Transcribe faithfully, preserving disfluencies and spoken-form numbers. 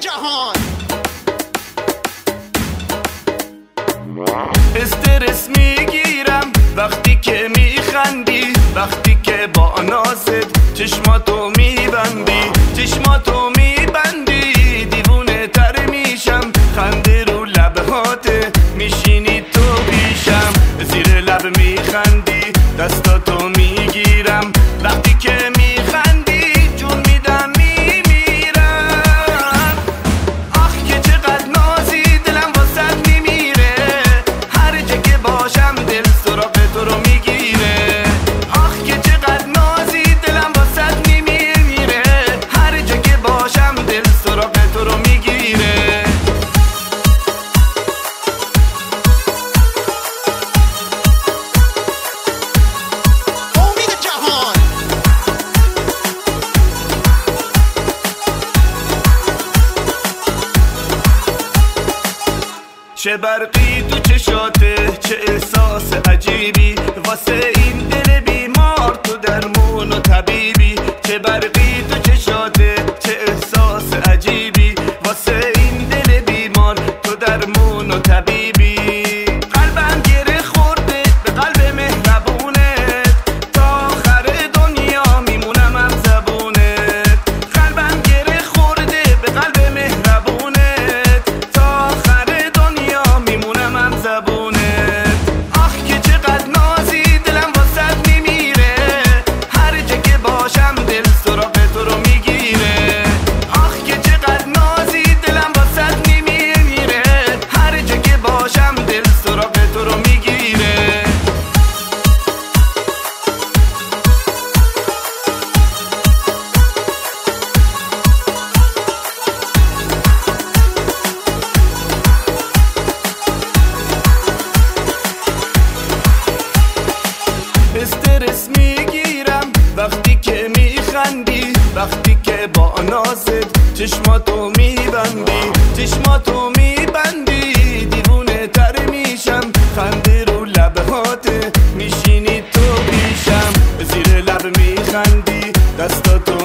جهان. استرس میگیرم وقتی که میخندی، وقتی که با نازت چشماتو میبندی، چشماتو میبندی دیوونه تر میشم، خنده رو لبهاته میشینی تو پیشم، زیر لب میخندی دستاتو میگیرم، وقتی که میخندی جون میدم میمیرم. آخ که چقدر نازی دلم واسد نمیره، هر جا که باشم دل سراغ تو رو میگیره. آخ که چقدر نازی دلم واسد نمیره، هر جا که باشم دل سراغ تو رو میگیره. چه برقی تو چشاته، چه احساس عجیبی واسه این دل بیمار، تو درمون و طبیبی. چه برقی تو چشاته، چه احساس عجیبی واسه این دل بیمار، تو درمون و طبیبی. قلبم گره خورده به قلب مهربونت، تا آخر دنیا میمونم هم زبونت. قلبم گره خورده به قلب مهربونت، تا آخر میمونم هم زبونت. آخ که چقدر نازی دلم واسد نمیره، هر جا که باشم دل سراغ تو رو میگیره. آخ که چقدر نازی دلم واسد نمیره، هر جا که باشم دل سراغ تو رو میگیره. استرس میگیرم وقتی که میخندی، وقتی که با نازت چشماتو میبندی، چشماتو میبندی دیوونه تر میشم، خنده رو لبهاته میشینی تو پیشم، زیر لب میخندی دستاتو